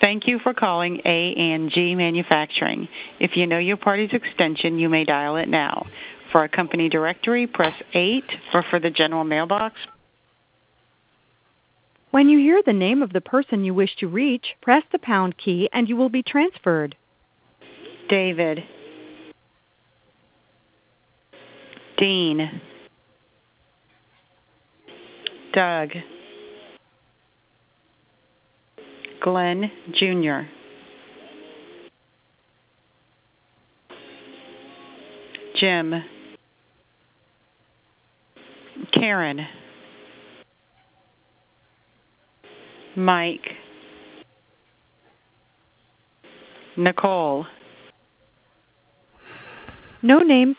Thank you for calling A&G Manufacturing. If you know your party's extension, you may dial it now. For our company directory, press 8. For the general mailbox. When you hear the name of the person you wish to reach, press the pound key and you will be transferred. David. Dean. Doug. Glenn Jr. Jim. Karen. Mike. Nicole. No names